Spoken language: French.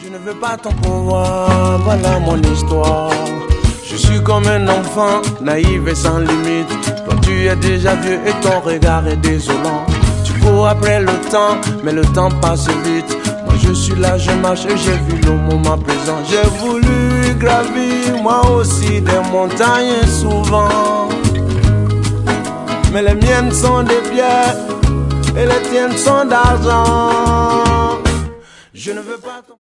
Je ne veux pas ton pouvoir, voilà mon histoire. Je suis comme un enfant, naïf et sans limite. Toi tu es déjà vieux et ton regard est désolant. Tu cours après le temps, mais le temps passe vite. Moi je suis là, je marche et j'ai vu le moment présent. J'ai voulu gravir moi aussi des montagnes souvent, mais les miennes sont des pierres et les tiennes sont d'argent. Je ne veux pas